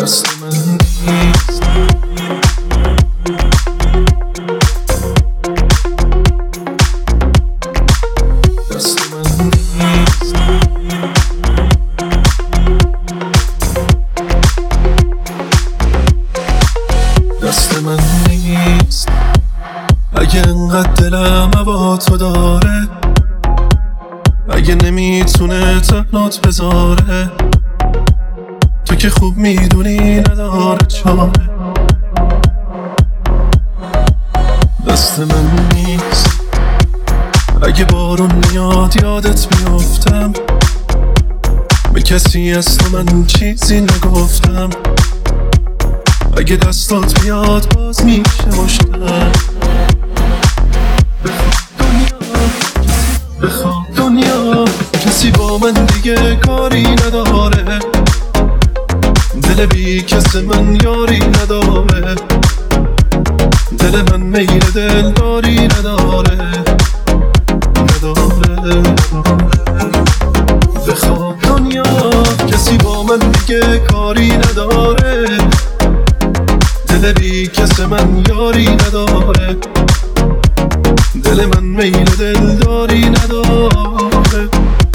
دست من نیست. دست من نیست. دست من نیست. اگه انقدر دلم هوا تو داره، اگه نمیتونه تنات بذاره، تو که خوب میدونی نداره چاره. دست من نیست. اگه بارون میاد یادت میافتم، به کسی از تو من چیزی نگفتم. اگه دستات میاد باز میشه مشتم. بخواب دنیا کسی با من دیگه کاری نداره، دل بی کس من یاری نداره، دل من میل دلداری نداره. بخواب دنیا کسی با من دیگه کاری نداره، دل بی کس من یاری نداره، دل من میل دلداری نداره.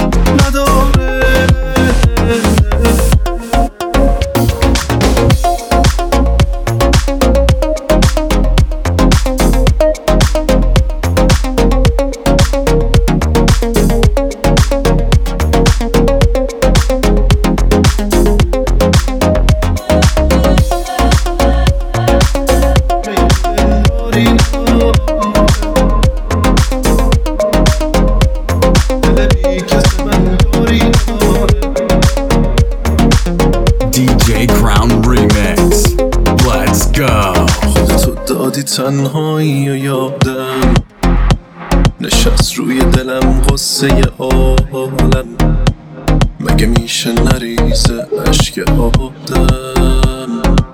تنهایی و یادم نشست روی دلم غصه عالم، مگه میشه نریزه اشک آدم؟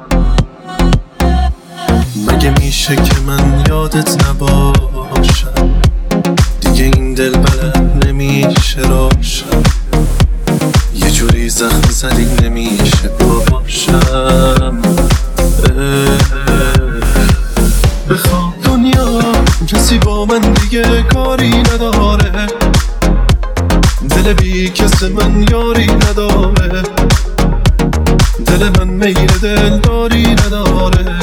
مگه میشه که من یادت نباشم؟ دیگه این دل بلد نمیشه راشم، یه جوری زخم زدی نمیشه باشم. بخواب دنیا کسی با من دیگه کاری نداره، دل بی کس من یاری نداره، دل من میل دلداری نداره.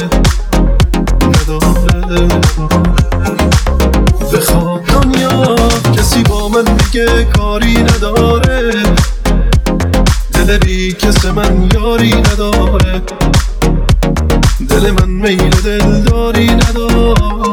بخواب دنیا کسی با من دیگه کاری نداره، دل بی کس من یاری نداره، دل من میل دلداری نداره.